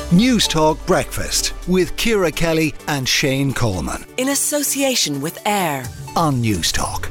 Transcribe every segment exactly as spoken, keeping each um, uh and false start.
News Talk Breakfast with Ciara Kelly and Shane Coleman. In association with AIR on News Talk.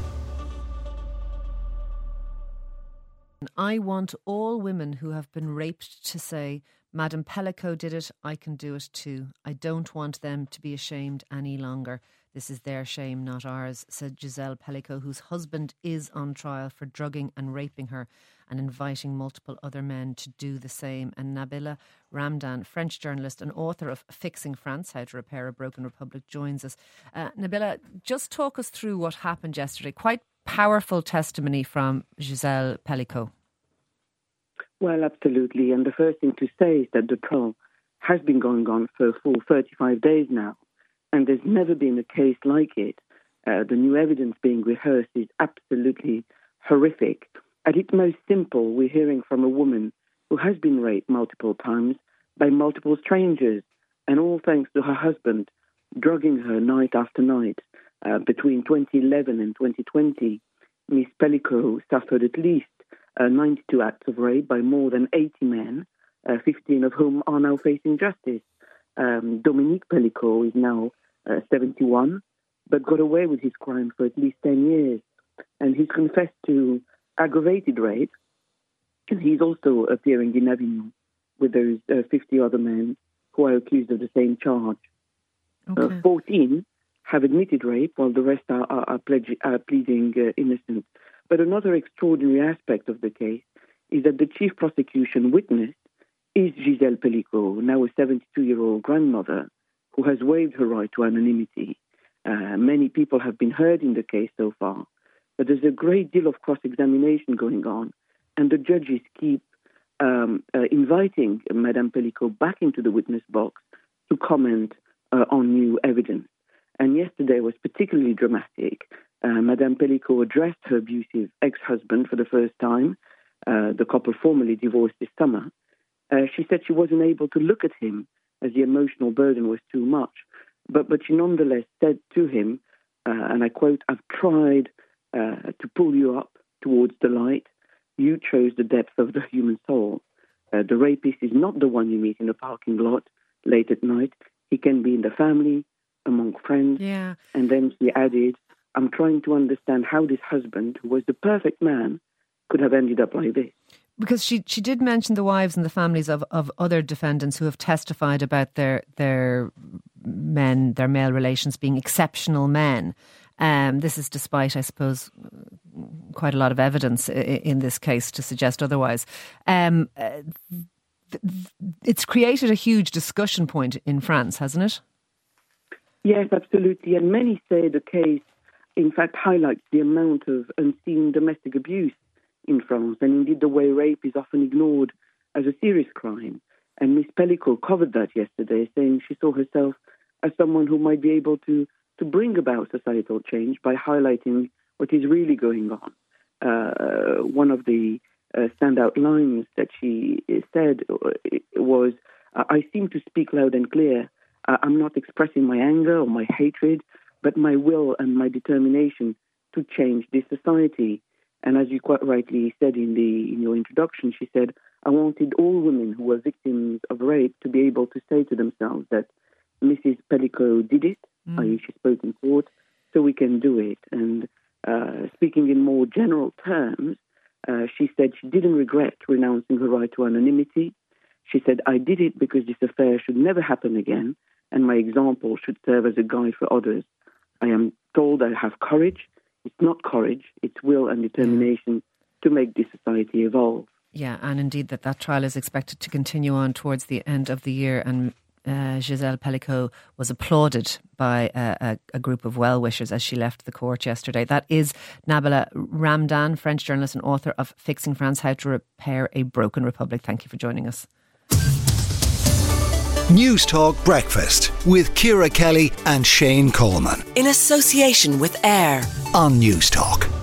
I want all women who have been raped to say, Madame Pellico did it, I can do it too. I don't want them to be ashamed any longer. This is their shame, not ours, said Giselle Pellico, whose husband is on trial for drugging and raping her and inviting multiple other men to do the same. And Nabila Ramdan, French journalist and author of Fixing France, How to Repair a Broken Republic, joins us. Uh, Nabila, just talk us through what happened yesterday. Quite powerful testimony from Giselle Pellico. Well, absolutely. And the first thing to say is that the trial has been going on for a full thirty-five days now. And there's never been a case like it. Uh, the new evidence being rehearsed is absolutely horrific. At its most simple, we're hearing from a woman who has been raped multiple times by multiple strangers, and all thanks to her husband drugging her night after night. Uh, between twenty eleven and twenty twenty, Miss Pellico suffered at least uh, ninety-two acts of rape by more than eighty men, uh, fifteen of whom are now facing justice. Um, Dominique Pellico is now uh, seventy-one, but got away with his crime for at least ten years. And he's confessed to aggravated rape, and he's also appearing in Avignon with those uh, fifty other men who are accused of the same charge. Okay. Uh, fourteen have admitted rape, while the rest are, are, are, pledge, are pleading uh, innocent. But another extraordinary aspect of the case is that the chief prosecution witness is Giselle Pellico, now a seventy-two-year-old grandmother who has waived her right to anonymity. Uh, many people have been heard in the case so far, but there's a great deal of cross-examination going on, and the judges keep um, uh, inviting Madame Pellico back into the witness box to comment uh, on new evidence. And yesterday was particularly dramatic. Uh, Madame Pellico addressed her abusive ex-husband for the first time. Uh, the couple formally divorced this summer. Uh, she said she wasn't able to look at him as the emotional burden was too much. But, but she nonetheless said to him, uh, and I quote, "I've tried uh, to pull you up towards the light. You chose the depth of the human soul. Uh, the rapist is not the one you meet in a parking lot late at night. He can be in the family, among friends." Yeah. And then she added, "I'm trying to understand how this husband, who was the perfect man, could have ended up like this." Because she she did mention the wives and the families of, of other defendants who have testified about their their men, their male relations being exceptional men. Um, this is despite, I suppose, quite a lot of evidence in this case to suggest otherwise. Um, uh, it's created a huge discussion point in France, hasn't it? Yes, absolutely. And many say the case, in fact, highlights the amount of unseen domestic abuse in France, and indeed the way rape is often ignored as a serious crime. And Miss Pellico covered that yesterday, saying she saw herself as someone who might be able to, to bring about societal change by highlighting what is really going on. Uh, one of the uh, standout lines that she said was, "I seem to speak loud and clear. I'm not expressing my anger or my hatred, but my will and my determination to change this society." And as you quite rightly said in the in your introduction, she said, "I wanted all women who were victims of rape to be able to say to themselves that Missus Pellico did it, mm. that is, she spoke in court, so we can do it." And uh, speaking in more general terms, uh, she said she didn't regret renouncing her right to anonymity. She said, "I did it because this affair should never happen again, and my example should serve as a guide for others. I am told I have courage. It's not courage, it's will and determination to make this society evolve." Yeah, and indeed that that trial is expected to continue on towards the end of the year, and uh, Giselle Pellico was applauded by a, a, a group of well-wishers as she left the court yesterday. That is Nabila Ramdan, French journalist and author of Fixing France, How to Repair a Broken Republic. Thank you for joining us. News Talk Breakfast with Ciara Kelly and Shane Coleman. In association with AIR on News Talk.